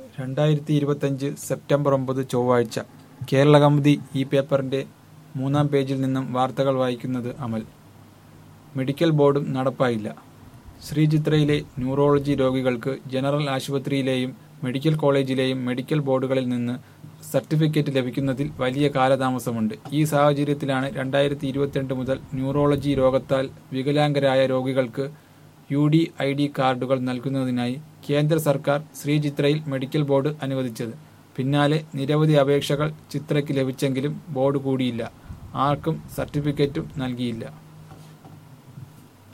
2025 September 9 ചൊവ്വാഴ്ച കേരളകൗമുദി ഈ പേപ്പറിന്റെ 3-ാം പേജിൽ നിന്നും വാർത്തകൾ വായിക്കുന്നത് അമൽ. മെഡിക്കൽ ബോർഡും നടപ്പായില്ല. ശ്രീചിത്രയിലെ ന്യൂറോളജി രോഗികൾക്ക് ജനറൽ ആശുപത്രിയിലെയും മെഡിക്കൽ കോളേജിലെയും മെഡിക്കൽ ബോർഡുകളിൽ നിന്ന് സർട്ടിഫിക്കറ്റ് ലഭിക്കുന്നതിൽ വലിയ കാലതാമസമുണ്ട്. ഈ സാഹചര്യത്തിലാണ് 2022 മുതൽ ന്യൂറോളജി രോഗത്താൽ വികലാംഗരായ രോഗികൾക്ക് UDID കാർഡുകൾ നൽകുന്നതിനായി കേന്ദ്ര സർക്കാർ ശ്രീചിത്രയിൽ മെഡിക്കൽ ബോർഡ് അനുവദിച്ചത്. പിന്നാലെ നിരവധി അപേക്ഷകൾ ചിത്രയ്ക്ക് ലഭിച്ചെങ്കിലും ബോർഡ് കൂടിയില്ല. ആർക്കും സർട്ടിഫിക്കറ്റും നൽകിയില്ല.